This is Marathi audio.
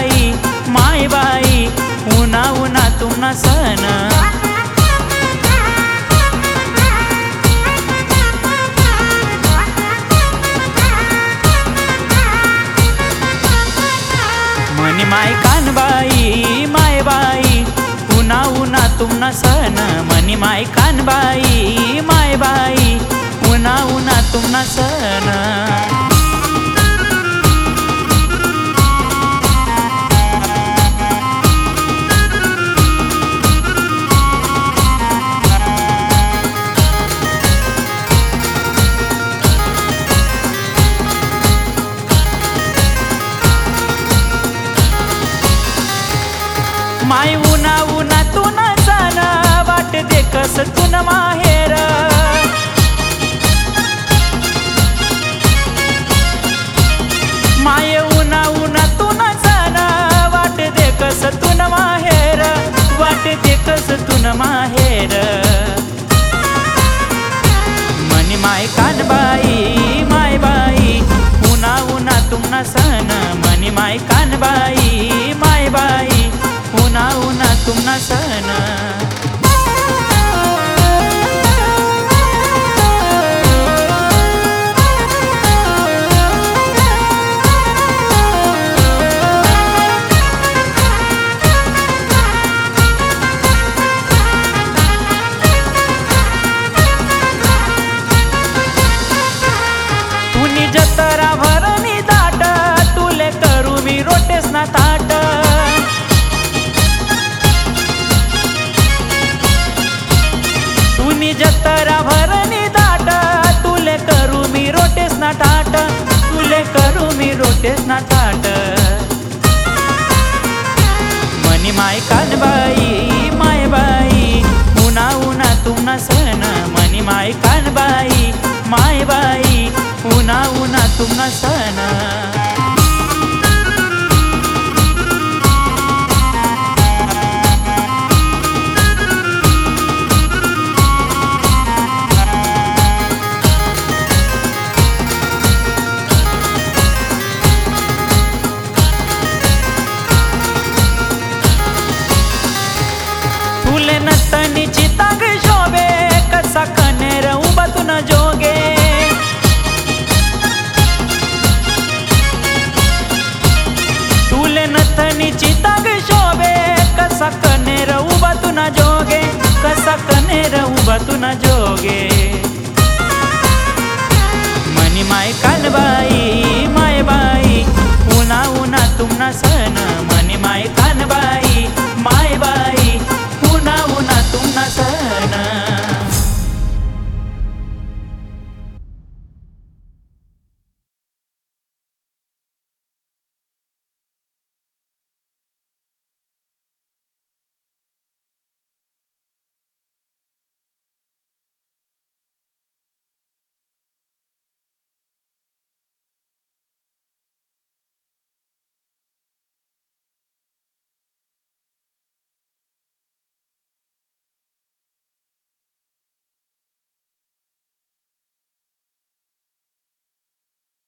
कानबाई मायबाई उन्हा उन्हातून न सहन म्हणी माय कानबाई मायबाई उन्हा उन्हातून न सहन म्हणी माय कानबाई मायबाई उन्हा उन्हातून न सहन माय उन्हा उन्हातून जाण वाट देखस तुन माहेर माय उन्हा उन्हातून जाण वाट देखस तुन माहेर वाट देखस तुन माहेर म्हणी माय कानबाई मायबाई उन्हा उन्हातून सण म्हणी माय कानबाई मायबाई उन्हा उन्हातून न सहन तुनी जतरा भरणी दाट तुले करू मी रोटेस ना ताट जतरा भरणी दाट तुले करू मी रोटेस ना ताट तुले करू मी रोटेस ना ताट म्हणी माय कानबाई मायबाई उन्हा उन्हातून न सहन म्हणी माय कानबाई मायबाई उन्हा उन्हातून न सहन तुले नतनीची तांग शोभे कसा कनेर उभा तुन जोगे तुले नतनीची तांग शोभे कसा कनेर उभा तुन जोगे कसा कनेर उभा तुन जोगे म्हणी माय कानबाई मायबाई उन्हा उन्हातून न सहन म्हणी माय कानबाई